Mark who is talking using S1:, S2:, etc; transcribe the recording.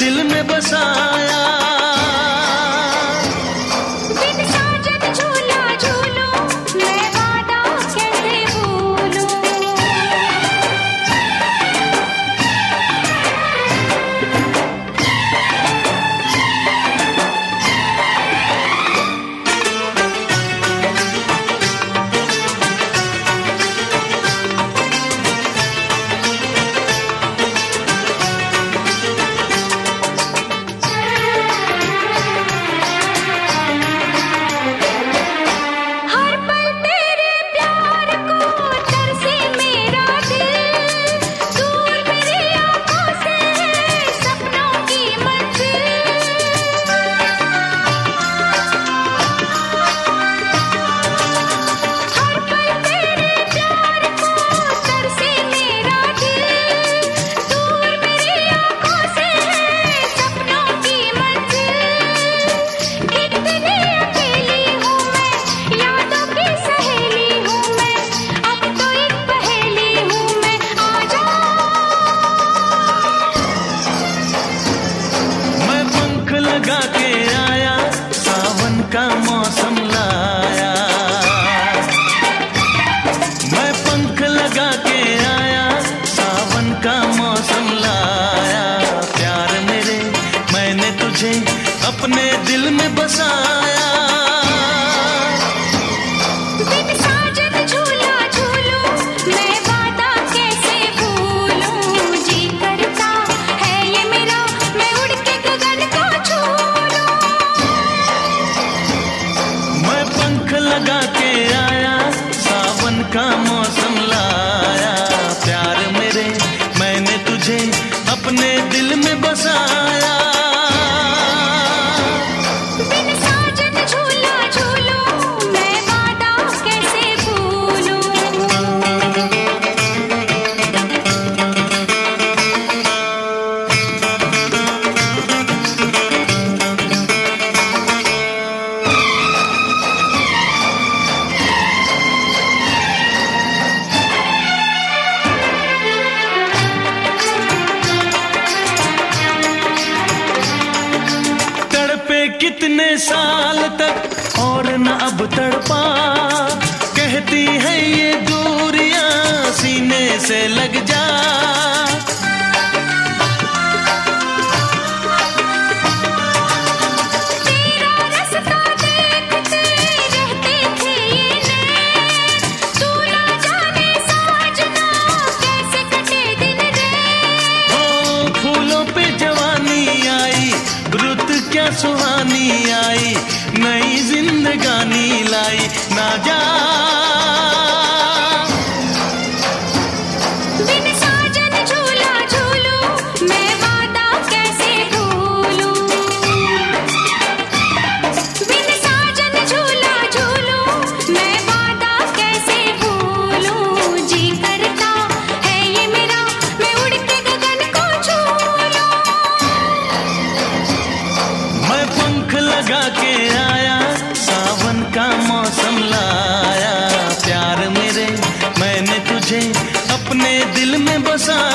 S1: दिल में बसाया। लगा के आया, सावन का मौसम लाया। मैं पंख लगा के आया, सावन का मौसम लाया। प्यार मेरे मैंने तुझे अपने दिल में बसाया। लगा के आया, सावन का मौसम लाया। प्यार मेरे मैंने तुझे अपने दिल में बसाया। कितने साल तक और न अब तड़पा, कहती है ये दूरियां सीने से लग जा।
S2: तेरा रास्ता देखते रहते थे ये नैन, तू ना जाने साजना कैसे कटे दिन रैन।
S1: ओ फूलों पे जवानी आई, रुत क्या सुहानी आई, नई जिंदगानी लाई। ना जा
S2: बिन साजन झूला झूलूं, मैं वादा कैसे भूलूं। बिन साजन झूला झूलूं, मैं वादा कैसे भूलूं। जी करता है ये मेरा, मैं उड़ के गगन को छू लूं।
S1: मैं पंख लगा के आया, सावन का मौसम लाया। प्यार मेरे मैंने तुझे अपने दिल में बसाया।